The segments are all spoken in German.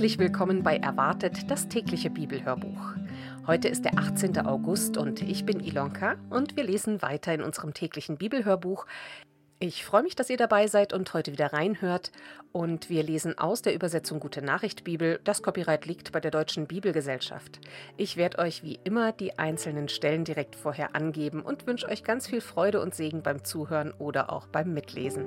Herzlich willkommen bei Erwartet, das tägliche Bibelhörbuch. Heute ist der 18. August und ich bin Ilonka und wir lesen weiter in unserem täglichen Bibelhörbuch. Ich freue mich, dass ihr dabei seid und heute wieder reinhört. Und wir lesen aus der Übersetzung Gute Nachricht Bibel. Das Copyright liegt bei der Deutschen Bibelgesellschaft. Ich werde euch wie immer die einzelnen Stellen direkt vorher angeben und wünsche euch ganz viel Freude und Segen beim Zuhören oder auch beim Mitlesen.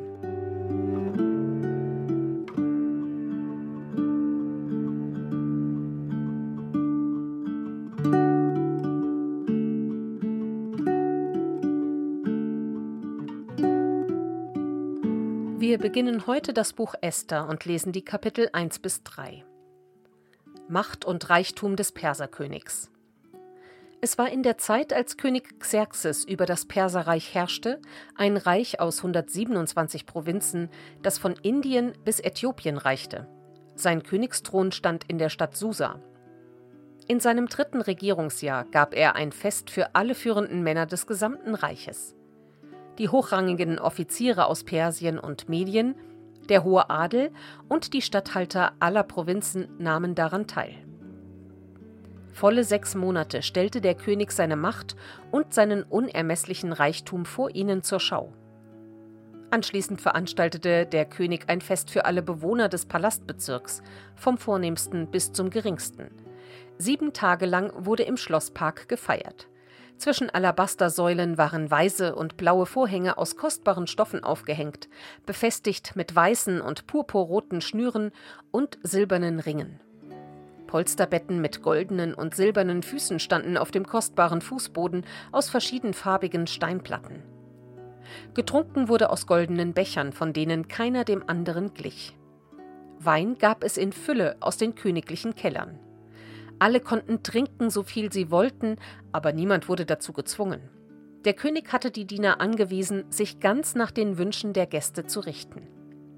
Wir beginnen heute das Buch Esther und lesen die Kapitel 1 bis 3. Macht und Reichtum des Perserkönigs. Es war in der Zeit, als König Xerxes über das Perserreich herrschte, ein Reich aus 127 Provinzen, das von Indien bis Äthiopien reichte. Sein Königsthron stand in der Stadt Susa. In seinem 3. Regierungsjahr gab er ein Fest für alle führenden Männer des gesamten Reiches. Die hochrangigen Offiziere aus Persien und Medien, der hohe Adel und die Statthalter aller Provinzen nahmen daran teil. Volle 6 Monate stellte der König seine Macht und seinen unermesslichen Reichtum vor ihnen zur Schau. Anschließend veranstaltete der König ein Fest für alle Bewohner des Palastbezirks, vom vornehmsten bis zum geringsten. 7 Tage lang wurde im Schlosspark gefeiert. Zwischen Alabastersäulen waren weiße und blaue Vorhänge aus kostbaren Stoffen aufgehängt, befestigt mit weißen und purpurroten Schnüren und silbernen Ringen. Polsterbetten mit goldenen und silbernen Füßen standen auf dem kostbaren Fußboden aus verschiedenfarbigen Steinplatten. Getrunken wurde aus goldenen Bechern, von denen keiner dem anderen glich. Wein gab es in Fülle aus den königlichen Kellern. Alle konnten trinken, so viel sie wollten, aber niemand wurde dazu gezwungen. Der König hatte die Diener angewiesen, sich ganz nach den Wünschen der Gäste zu richten.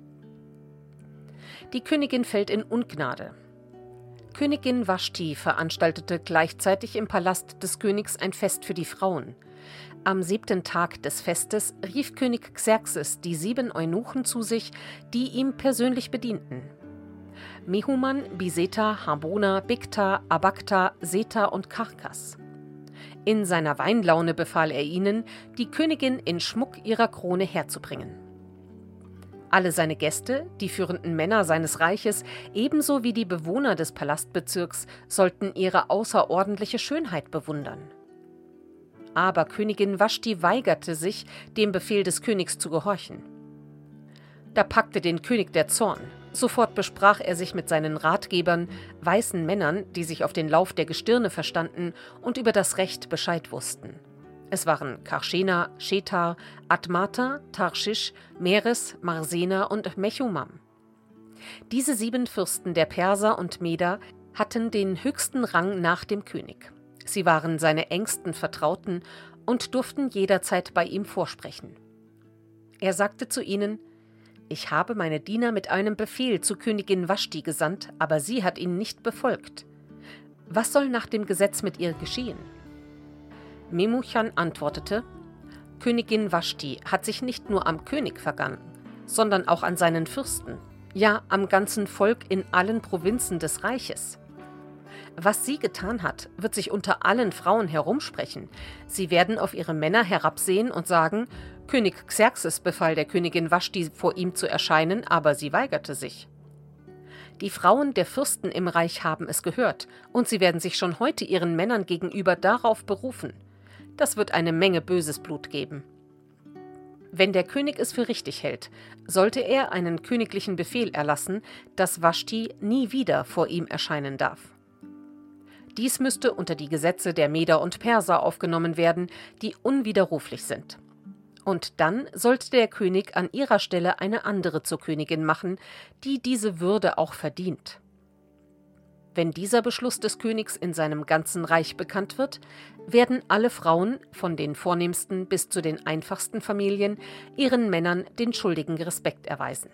Die Königin fällt in Ungnade. Königin Vaschti veranstaltete gleichzeitig im Palast des Königs ein Fest für die Frauen. Am 7. Tag des Festes rief König Xerxes die 7 Eunuchen zu sich, die ihm persönlich bedienten. Mehuman, Biseta, Harbona, Bigta, Abagta, Seta und Karkas. In seiner Weinlaune befahl er ihnen, die Königin in Schmuck ihrer Krone herzubringen. Alle seine Gäste, die führenden Männer seines Reiches, ebenso wie die Bewohner des Palastbezirks, sollten ihre außerordentliche Schönheit bewundern. Aber Königin Vaschti weigerte sich, dem Befehl des Königs zu gehorchen. Da packte den König der Zorn. Sofort besprach er sich mit seinen Ratgebern, weißen Männern, die sich auf den Lauf der Gestirne verstanden und über das Recht Bescheid wussten. Es waren Karschena, Shetar, Admata, Tarschisch, Meres, Marsena und Mechumam. Diese 7 Fürsten der Perser und Meder hatten den höchsten Rang nach dem König. Sie waren seine engsten Vertrauten und durften jederzeit bei ihm vorsprechen. Er sagte zu ihnen: Ich habe meine Diener mit einem Befehl zu Königin Vaschti gesandt, aber sie hat ihn nicht befolgt. Was soll nach dem Gesetz mit ihr geschehen? Memuchan antwortete: Königin Vaschti hat sich nicht nur am König vergangen, sondern auch an seinen Fürsten, ja am ganzen Volk in allen Provinzen des Reiches. Was sie getan hat, wird sich unter allen Frauen herumsprechen. Sie werden auf ihre Männer herabsehen und sagen: König Xerxes befahl der Königin Vaschti, vor ihm zu erscheinen, aber sie weigerte sich. Die Frauen der Fürsten im Reich haben es gehört, und sie werden sich schon heute ihren Männern gegenüber darauf berufen. Das wird eine Menge böses Blut geben. Wenn der König es für richtig hält, sollte er einen königlichen Befehl erlassen, dass Vaschti nie wieder vor ihm erscheinen darf. Dies müsste unter die Gesetze der Meder und Perser aufgenommen werden, die unwiderruflich sind. Und dann sollte der König an ihrer Stelle eine andere zur Königin machen, die diese Würde auch verdient. Wenn dieser Beschluss des Königs in seinem ganzen Reich bekannt wird, werden alle Frauen, von den vornehmsten bis zu den einfachsten Familien, ihren Männern den schuldigen Respekt erweisen.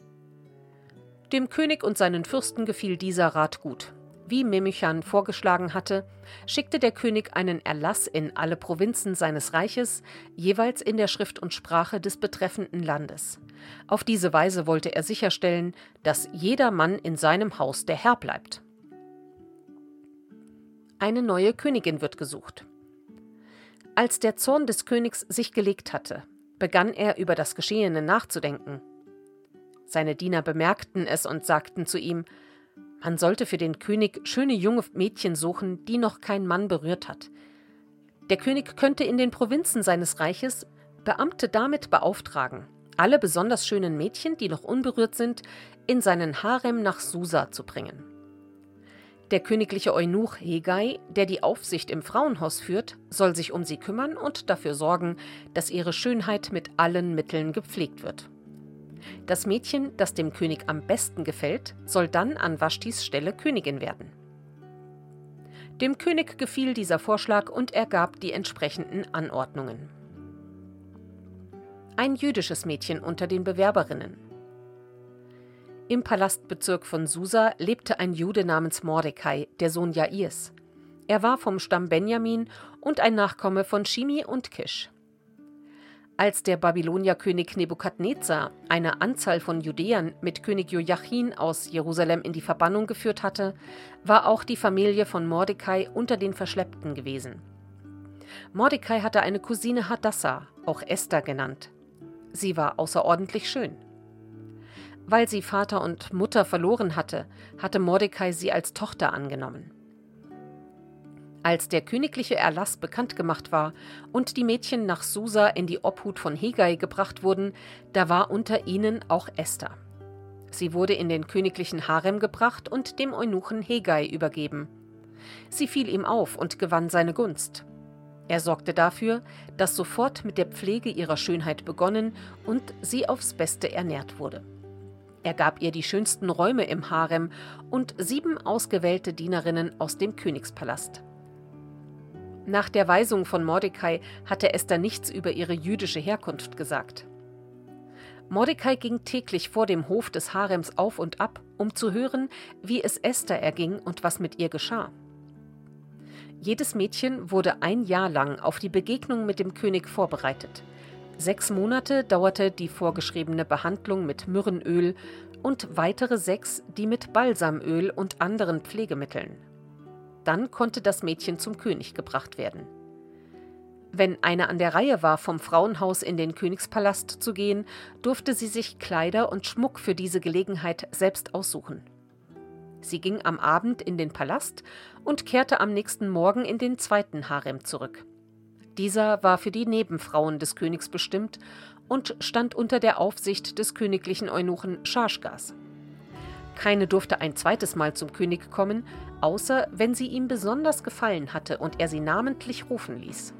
Dem König und seinen Fürsten gefiel dieser Rat gut. Wie Memuchan vorgeschlagen hatte, schickte der König einen Erlass in alle Provinzen seines Reiches, jeweils in der Schrift und Sprache des betreffenden Landes. Auf diese Weise wollte er sicherstellen, dass jeder Mann in seinem Haus der Herr bleibt. Eine neue Königin wird gesucht. Als der Zorn des Königs sich gelegt hatte, begann er über das Geschehene nachzudenken. Seine Diener bemerkten es und sagten zu ihm: Man sollte für den König schöne junge Mädchen suchen, die noch kein Mann berührt hat. Der König könnte in den Provinzen seines Reiches Beamte damit beauftragen, alle besonders schönen Mädchen, die noch unberührt sind, in seinen Harem nach Susa zu bringen. Der königliche Eunuch Hegai, der die Aufsicht im Frauenhaus führt, soll sich um sie kümmern und dafür sorgen, dass ihre Schönheit mit allen Mitteln gepflegt wird. Das Mädchen, das dem König am besten gefällt, soll dann an Vaschtis Stelle Königin werden. Dem König gefiel dieser Vorschlag und er gab die entsprechenden Anordnungen. Ein jüdisches Mädchen unter den Bewerberinnen. Im Palastbezirk von Susa lebte ein Jude namens Mordecai, der Sohn Jairs. Er war vom Stamm Benjamin und ein Nachkomme von Shimi und Kisch. Als der Babylonierkönig Nebukadnezar eine Anzahl von Judäern mit König Joachim aus Jerusalem in die Verbannung geführt hatte, war auch die Familie von Mordecai unter den Verschleppten gewesen. Mordecai hatte eine Cousine Hadassa, auch Esther genannt. Sie war außerordentlich schön. Weil sie Vater und Mutter verloren hatte, hatte Mordecai sie als Tochter angenommen. Als der königliche Erlass bekannt gemacht war und die Mädchen nach Susa in die Obhut von Hegai gebracht wurden, da war unter ihnen auch Esther. Sie wurde in den königlichen Harem gebracht und dem Eunuchen Hegai übergeben. Sie fiel ihm auf und gewann seine Gunst. Er sorgte dafür, dass sofort mit der Pflege ihrer Schönheit begonnen und sie aufs Beste ernährt wurde. Er gab ihr die schönsten Räume im Harem und 7 ausgewählte Dienerinnen aus dem Königspalast. Nach der Weisung von Mordecai hatte Esther nichts über ihre jüdische Herkunft gesagt. Mordecai ging täglich vor dem Hof des Harems auf und ab, um zu hören, wie es Esther erging und was mit ihr geschah. Jedes Mädchen wurde 1 Jahr lang auf die Begegnung mit dem König vorbereitet. 6 Monate dauerte die vorgeschriebene Behandlung mit Myrrhenöl und weitere 6 die mit Balsamöl und anderen Pflegemitteln. Dann konnte das Mädchen zum König gebracht werden. Wenn eine an der Reihe war, vom Frauenhaus in den Königspalast zu gehen, durfte sie sich Kleider und Schmuck für diese Gelegenheit selbst aussuchen. Sie ging am Abend in den Palast und kehrte am nächsten Morgen in den 2. Harem zurück. Dieser war für die Nebenfrauen des Königs bestimmt und stand unter der Aufsicht des königlichen Eunuchen Schashgas. Keine durfte ein zweites Mal zum König kommen, außer wenn sie ihm besonders gefallen hatte und er sie namentlich rufen ließ.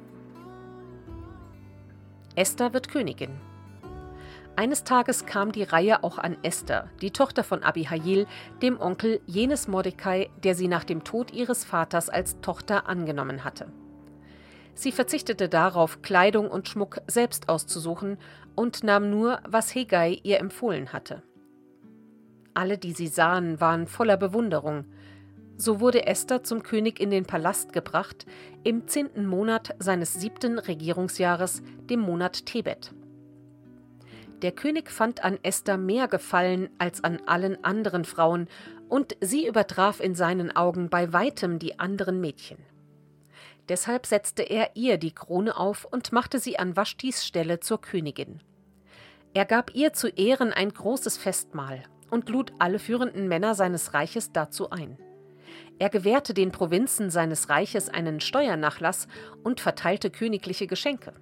Esther wird Königin. Eines Tages kam die Reihe auch an Esther, die Tochter von Abihail, dem Onkel jenes Mordecai, der sie nach dem Tod ihres Vaters als Tochter angenommen hatte. Sie verzichtete darauf, Kleidung und Schmuck selbst auszusuchen und nahm nur, was Hegai ihr empfohlen hatte. Alle, die sie sahen, waren voller Bewunderung. So wurde Esther zum König in den Palast gebracht, im 10. Monat seines 7. Regierungsjahres, dem Monat Tebet. Der König fand an Esther mehr Gefallen als an allen anderen Frauen und sie übertraf in seinen Augen bei weitem die anderen Mädchen. Deshalb setzte er ihr die Krone auf und machte sie an Vaschtis Stelle zur Königin. Er gab ihr zu Ehren ein großes Festmahl und lud alle führenden Männer seines Reiches dazu ein. Er gewährte den Provinzen seines Reiches einen Steuernachlass und verteilte königliche Geschenke.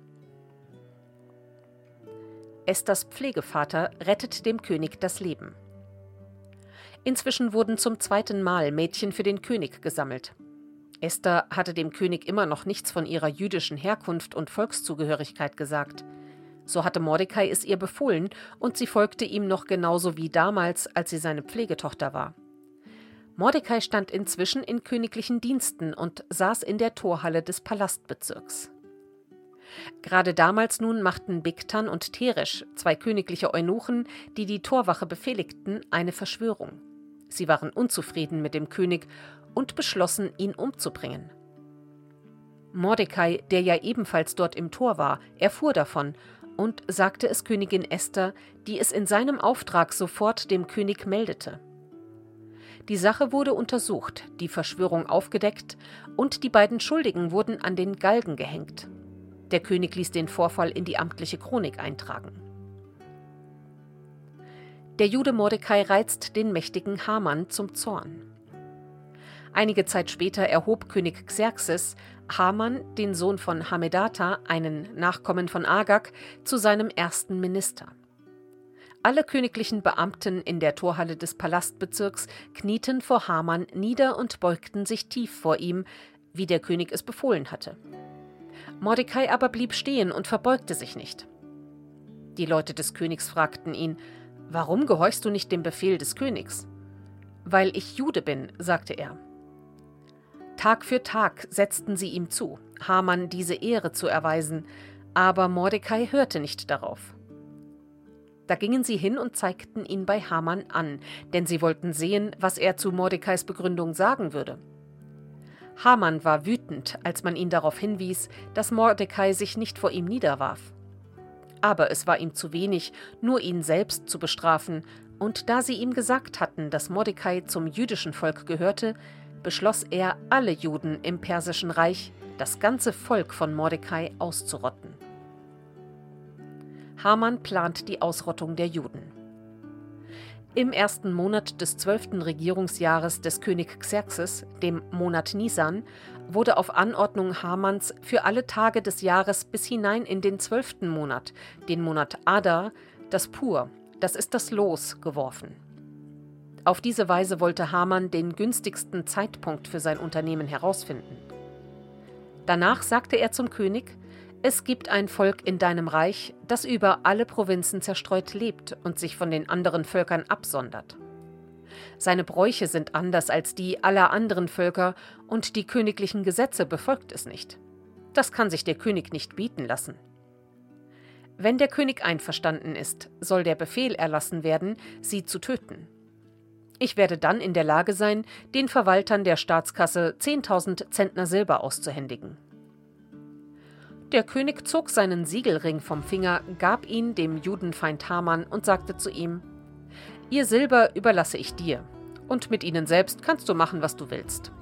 Esthers Pflegevater rettet dem König das Leben. Inzwischen wurden zum 2. Mal Mädchen für den König gesammelt. Esther hatte dem König immer noch nichts von ihrer jüdischen Herkunft und Volkszugehörigkeit gesagt. So hatte Mordecai es ihr befohlen und sie folgte ihm noch genauso wie damals, als sie seine Pflegetochter war. Mordecai stand inzwischen in königlichen Diensten und saß in der Torhalle des Palastbezirks. Gerade damals nun machten Bigtan und Teresch, 2 königliche Eunuchen, die die Torwache befehligten, eine Verschwörung. Sie waren unzufrieden mit dem König und beschlossen, ihn umzubringen. Mordecai, der ja ebenfalls dort im Tor war, erfuhr davon und sagte es Königin Esther, die es in seinem Auftrag sofort dem König meldete. Die Sache wurde untersucht, die Verschwörung aufgedeckt und die beiden Schuldigen wurden an den Galgen gehängt. Der König ließ den Vorfall in die amtliche Chronik eintragen. Der Jude Mordecai reizt den mächtigen Haman zum Zorn. Einige Zeit später erhob König Xerxes Haman, den Sohn von Hamedata, einen Nachkommen von Agag, zu seinem ersten Minister. Alle königlichen Beamten in der Torhalle des Palastbezirks knieten vor Haman nieder und beugten sich tief vor ihm, wie der König es befohlen hatte. Mordecai aber blieb stehen und verbeugte sich nicht. Die Leute des Königs fragten ihn: »Warum gehorchst du nicht dem Befehl des Königs?« »Weil ich Jude bin«, sagte er. Tag für Tag setzten sie ihm zu, Haman diese Ehre zu erweisen, aber Mordecai hörte nicht darauf. Da gingen sie hin und zeigten ihn bei Haman an, denn sie wollten sehen, was er zu Mordecais Begründung sagen würde. Haman war wütend, als man ihn darauf hinwies, dass Mordecai sich nicht vor ihm niederwarf. Aber es war ihm zu wenig, nur ihn selbst zu bestrafen, und da sie ihm gesagt hatten, dass Mordecai zum jüdischen Volk gehörte, beschloss er, alle Juden im Persischen Reich, das ganze Volk von Mordecai, auszurotten. Haman plant die Ausrottung der Juden. Im ersten Monat des 12. Regierungsjahres des König Xerxes, dem Monat Nisan, wurde auf Anordnung Hamans für alle Tage des Jahres bis hinein in den 12. Monat, den Monat Adar, das Pur, das ist das Los, geworfen. Auf diese Weise wollte Haman den günstigsten Zeitpunkt für sein Unternehmen herausfinden. Danach sagte er zum König: »Es gibt ein Volk in deinem Reich, das über alle Provinzen zerstreut lebt und sich von den anderen Völkern absondert. Seine Bräuche sind anders als die aller anderen Völker und die königlichen Gesetze befolgt es nicht. Das kann sich der König nicht bieten lassen. Wenn der König einverstanden ist, soll der Befehl erlassen werden, sie zu töten. Ich werde dann in der Lage sein, den Verwaltern der Staatskasse 10.000 Zentner Silber auszuhändigen.« Der König zog seinen Siegelring vom Finger, gab ihn dem Judenfeind Haman und sagte zu ihm: »Ihr Silber überlasse ich dir, und mit ihnen selbst kannst du machen, was du willst.«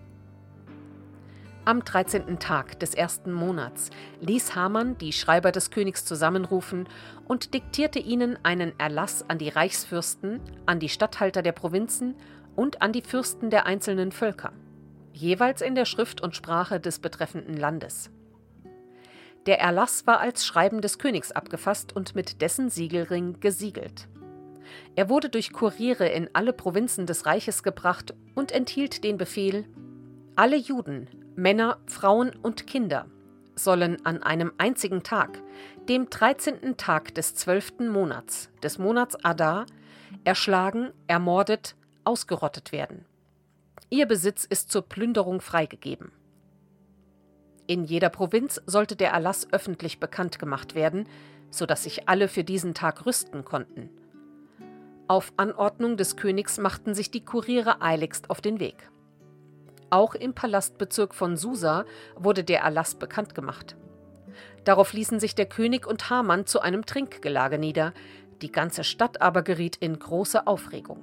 Am 13. Tag des ersten Monats ließ Haman die Schreiber des Königs zusammenrufen und diktierte ihnen einen Erlass an die Reichsfürsten, an die Statthalter der Provinzen und an die Fürsten der einzelnen Völker, jeweils in der Schrift und Sprache des betreffenden Landes. Der Erlass war als Schreiben des Königs abgefasst und mit dessen Siegelring gesiegelt. Er wurde durch Kuriere in alle Provinzen des Reiches gebracht und enthielt den Befehl: Alle Juden, Männer, Frauen und Kinder sollen an einem einzigen Tag, dem 13. Tag des 12. Monats, des Monats Adar, erschlagen, ermordet, ausgerottet werden. Ihr Besitz ist zur Plünderung freigegeben. In jeder Provinz sollte der Erlass öffentlich bekannt gemacht werden, sodass sich alle für diesen Tag rüsten konnten. Auf Anordnung des Königs machten sich die Kuriere eiligst auf den Weg. Auch im Palastbezirk von Susa wurde der Erlass bekannt gemacht. Darauf ließen sich der König und Haman zu einem Trinkgelage nieder, die ganze Stadt aber geriet in große Aufregung.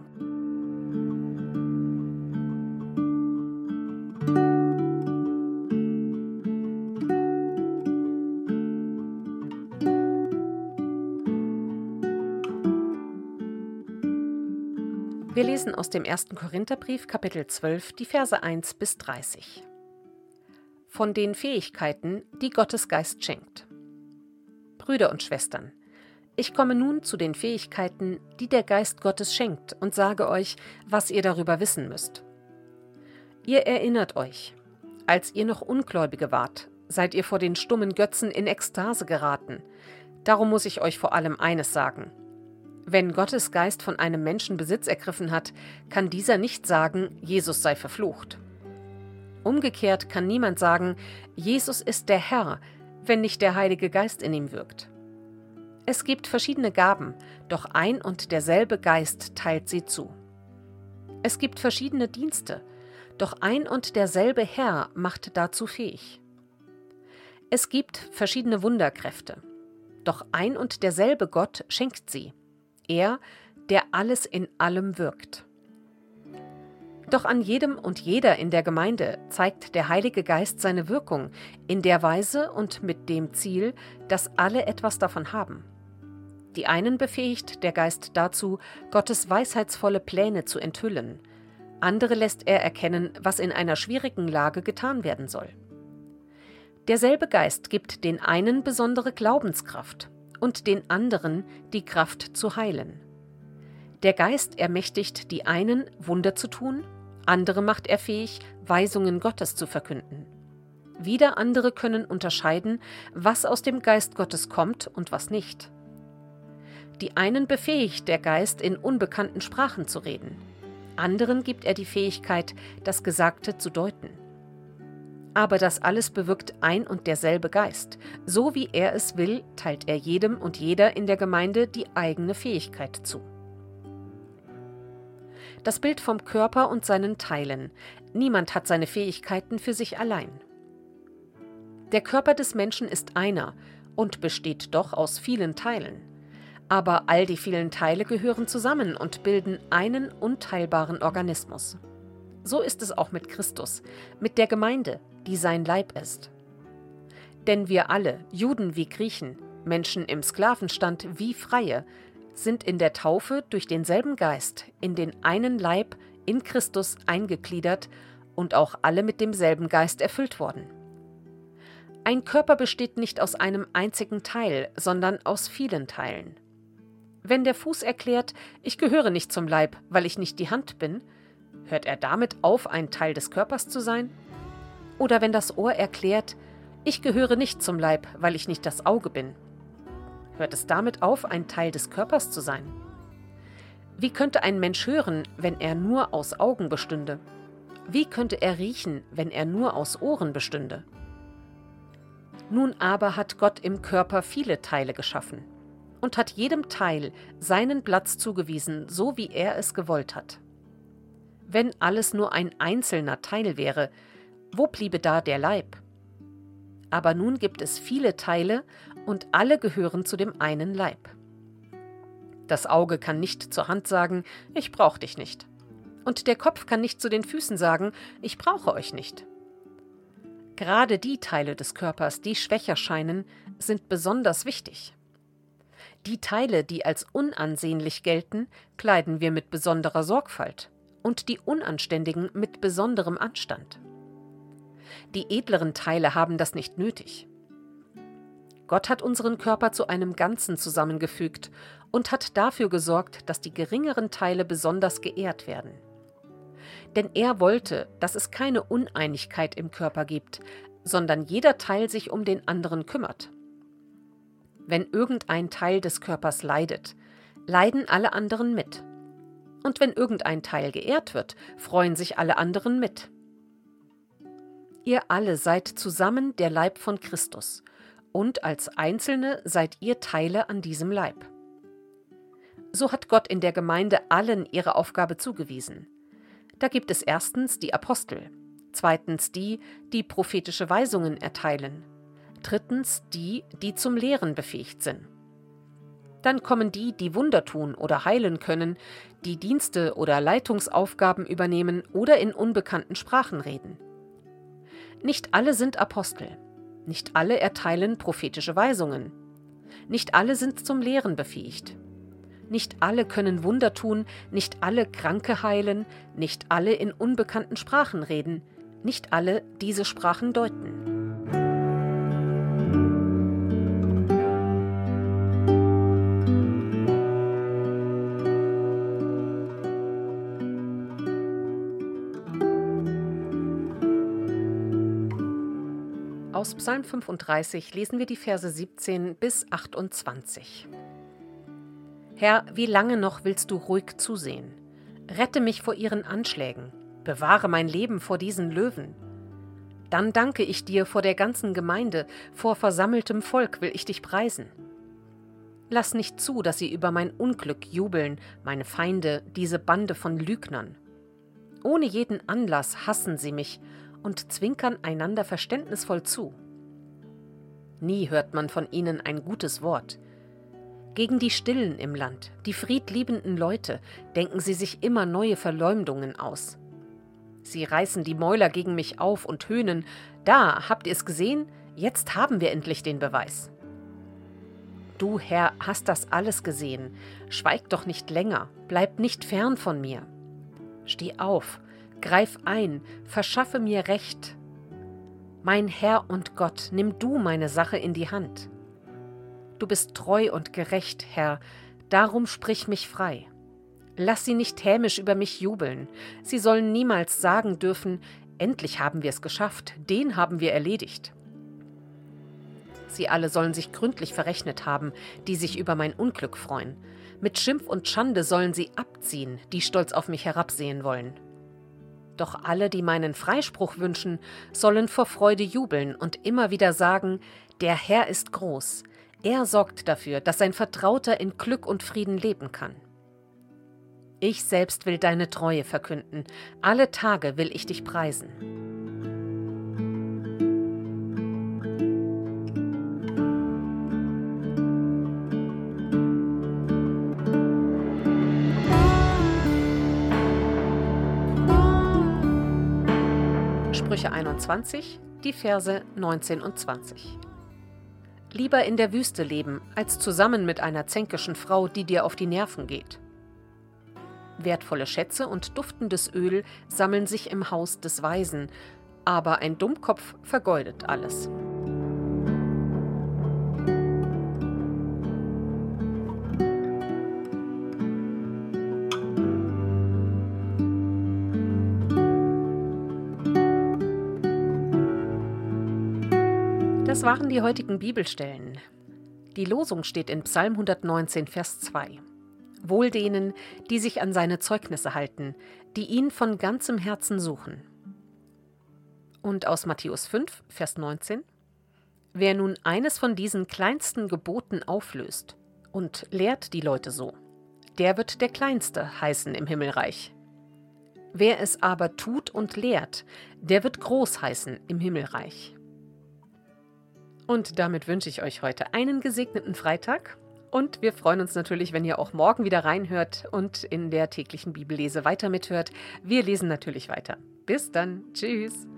Wir lesen aus dem 1. Korintherbrief, Kapitel 12, die Verse 1 bis 30. Von den Fähigkeiten, die Gottes Geist schenkt. Brüder und Schwestern, ich komme nun zu den Fähigkeiten, die der Geist Gottes schenkt, und sage euch, was ihr darüber wissen müsst. Ihr erinnert euch, als ihr noch Ungläubige wart, seid ihr vor den stummen Götzen in Ekstase geraten. Darum muss ich euch vor allem eines sagen: Wenn Gottes Geist von einem Menschen Besitz ergriffen hat, kann dieser nicht sagen, Jesus sei verflucht. Umgekehrt kann niemand sagen, Jesus ist der Herr, wenn nicht der Heilige Geist in ihm wirkt. Es gibt verschiedene Gaben, doch ein und derselbe Geist teilt sie zu. Es gibt verschiedene Dienste, doch ein und derselbe Herr macht dazu fähig. Es gibt verschiedene Wunderkräfte. Doch ein und derselbe Gott schenkt sie. Er, der alles in allem wirkt. Doch an jedem und jeder in der Gemeinde zeigt der Heilige Geist seine Wirkung in der Weise und mit dem Ziel, dass alle etwas davon haben. Die einen befähigt der Geist dazu, Gottes weisheitsvolle Pläne zu enthüllen. Andere lässt er erkennen, was in einer schwierigen Lage getan werden soll. Derselbe Geist gibt den einen besondere Glaubenskraft und den anderen die Kraft zu heilen. Der Geist ermächtigt die einen, Wunder zu tun, andere macht er fähig, Weisungen Gottes zu verkünden. Wieder andere können unterscheiden, was aus dem Geist Gottes kommt und was nicht. Die einen befähigt der Geist, in unbekannten Sprachen zu reden. Anderen gibt er die Fähigkeit, das Gesagte zu deuten. Aber das alles bewirkt ein und derselbe Geist. So wie er es will, teilt er jedem und jeder in der Gemeinde die eigene Fähigkeit zu. Das Bild vom Körper und seinen Teilen. Niemand hat seine Fähigkeiten für sich allein. Der Körper des Menschen ist einer und besteht doch aus vielen Teilen. Aber all die vielen Teile gehören zusammen und bilden einen unteilbaren Organismus. So ist es auch mit Christus, mit der Gemeinde, die sein Leib ist. Denn wir alle, Juden wie Griechen, Menschen im Sklavenstand wie Freie, sind in der Taufe durch denselben Geist in den einen Leib in Christus eingegliedert und auch alle mit demselben Geist erfüllt worden. Ein Körper besteht nicht aus einem einzigen Teil, sondern aus vielen Teilen. Wenn der Fuß erklärt, ich gehöre nicht zum Leib, weil ich nicht die Hand bin, hört er damit auf, ein Teil des Körpers zu sein? Oder wenn das Ohr erklärt, ich gehöre nicht zum Leib, weil ich nicht das Auge bin, hört es damit auf, ein Teil des Körpers zu sein? Wie könnte ein Mensch hören, wenn er nur aus Augen bestünde? Wie könnte er riechen, wenn er nur aus Ohren bestünde? Nun aber hat Gott im Körper viele Teile geschaffen und hat jedem Teil seinen Platz zugewiesen, so wie er es gewollt hat. Wenn alles nur ein einzelner Teil wäre, wo bliebe da der Leib? Aber nun gibt es viele Teile und alle gehören zu dem einen Leib. Das Auge kann nicht zur Hand sagen, ich brauche dich nicht. Und der Kopf kann nicht zu den Füßen sagen, ich brauche euch nicht. Gerade die Teile des Körpers, die schwächer scheinen, sind besonders wichtig. Die Teile, die als unansehnlich gelten, kleiden wir mit besonderer Sorgfalt und die unanständigen mit besonderem Anstand. Die edleren Teile haben das nicht nötig. Gott hat unseren Körper zu einem Ganzen zusammengefügt und hat dafür gesorgt, dass die geringeren Teile besonders geehrt werden. Denn er wollte, dass es keine Uneinigkeit im Körper gibt, sondern jeder Teil sich um den anderen kümmert. Wenn irgendein Teil des Körpers leidet, leiden alle anderen mit. Und wenn irgendein Teil geehrt wird, freuen sich alle anderen mit. Ihr alle seid zusammen der Leib von Christus, und als Einzelne seid ihr Teile an diesem Leib. So hat Gott in der Gemeinde allen ihre Aufgabe zugewiesen. Da gibt es erstens die Apostel, zweitens die, die prophetische Weisungen erteilen, drittens die, die zum Lehren befähigt sind. Dann kommen die, die Wunder tun oder heilen können, die Dienste oder Leitungsaufgaben übernehmen oder in unbekannten Sprachen reden. Nicht alle sind Apostel, nicht alle erteilen prophetische Weisungen, nicht alle sind zum Lehren befähigt. Nicht alle können Wunder tun, nicht alle Kranke heilen, nicht alle in unbekannten Sprachen reden, nicht alle diese Sprachen deuten. Aus Psalm 35 lesen wir die Verse 17 bis 28. Herr, wie lange noch willst du ruhig zusehen? Rette mich vor ihren Anschlägen, bewahre mein Leben vor diesen Löwen. Dann danke ich dir vor der ganzen Gemeinde, vor versammeltem Volk will ich dich preisen. Lass nicht zu, dass sie über mein Unglück jubeln, meine Feinde, diese Bande von Lügnern. Ohne jeden Anlass hassen sie mich und zwinkern einander verständnisvoll zu. nie hört man von ihnen ein gutes Wort. Gegen die Stillen im Land, die friedliebenden Leute, denken sie sich immer neue Verleumdungen aus. Sie reißen die Mäuler gegen mich auf und höhnen: Da, habt ihr es gesehen? Jetzt haben wir endlich den Beweis. Du, Herr, hast das alles gesehen. Schweig doch nicht länger, bleib nicht fern von mir. Steh auf, greif ein, verschaffe mir Recht. Mein Herr und Gott, nimm du meine Sache in die Hand. Du bist treu und gerecht, Herr, darum sprich mich frei. Lass sie nicht hämisch über mich jubeln. Sie sollen niemals sagen dürfen: Endlich haben wir es geschafft, den haben wir erledigt. Sie alle sollen sich gründlich verrechnet haben, die sich über mein Unglück freuen. Mit Schimpf und Schande sollen sie abziehen, die stolz auf mich herabsehen wollen. Doch alle, die meinen Freispruch wünschen, sollen vor Freude jubeln und immer wieder sagen: Der Herr ist groß. Er sorgt dafür, dass sein Vertrauter in Glück und Frieden leben kann. Ich selbst will deine Treue verkünden. Alle Tage will ich dich preisen. Sprüche 21, die Verse 19 und 20. Lieber in der Wüste leben, als zusammen mit einer zänkischen Frau, die dir auf die Nerven geht. Wertvolle Schätze und duftendes Öl sammeln sich im Haus des Weisen, aber ein Dummkopf vergeudet alles. Das waren die heutigen Bibelstellen. Die Losung steht in Psalm 119, Vers 2. Wohl denen, die sich an seine Zeugnisse halten, die ihn von ganzem Herzen suchen. Und aus Matthäus 5, Vers 19. Wer nun eines von diesen kleinsten Geboten auflöst und lehrt die Leute so, der wird der Kleinste heißen im Himmelreich. Wer es aber tut und lehrt, der wird groß heißen im Himmelreich. Und damit wünsche ich euch heute einen gesegneten Freitag und wir freuen uns natürlich, wenn ihr auch morgen wieder reinhört und in der täglichen Bibellese weiter mithört. Wir lesen natürlich weiter. Bis dann. Tschüss.